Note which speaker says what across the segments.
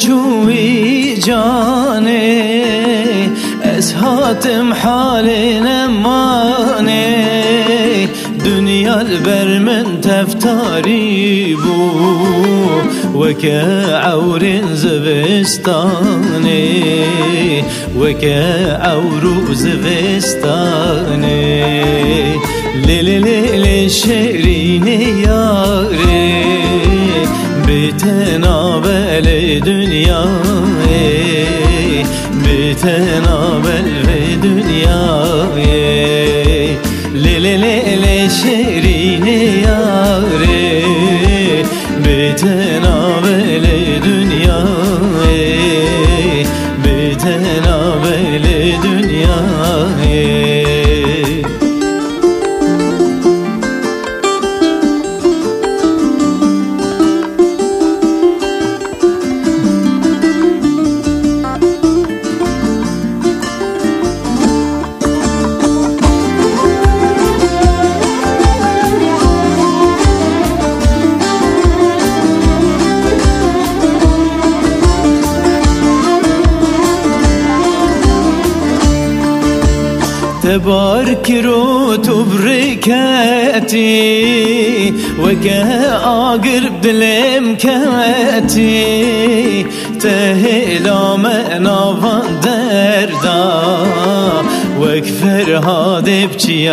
Speaker 1: چوی جانه از حاتم حال نمانه دنیا البر من تفتاری بو وكا عور زبستاني وكا عور زبستاني ليلي شيريني ياري بيتنا بالدنيا بيتنا بالدنيا ليلي شيريني ياري بيتنا بالدنيا بيتنا بالدنيا تبارك روت بركاتي وكاقرب لمكاتي تهلا منا فاندردا وكفر هادي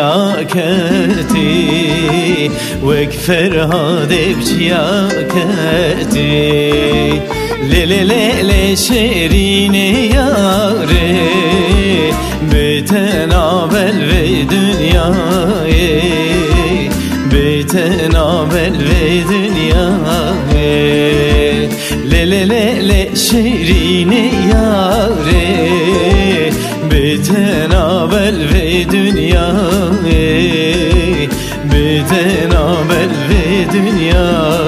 Speaker 1: بجياكتي وكفر هادي بجياكتي ليلي شيريني ياري بيتنا بالدنيا بيتنا بالدنيا ليلي شيريني ياري بيتنا بالدنيا بيتنا بالدنيا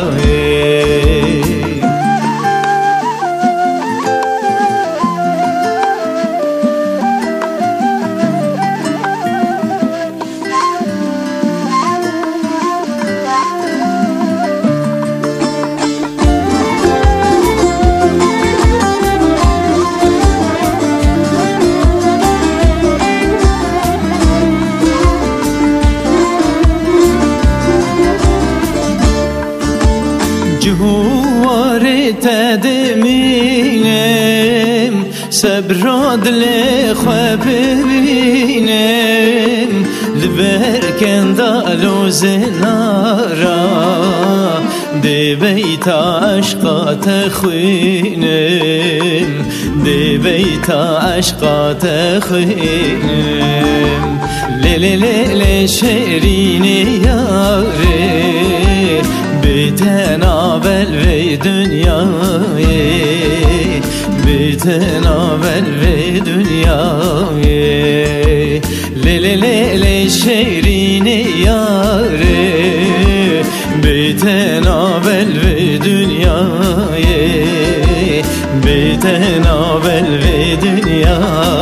Speaker 1: جوار تدمینم صبراد لخواب بینم لبرکن دالو زنارا دی بیت عشقات خوینم دی بیت عشقات خوینم لیلی شیرینی یاری بيتنا بالدنيا بيتنا بالدنيا ليلي شيريني ياري بيتنا بالدنيا بيتنا بالدنيا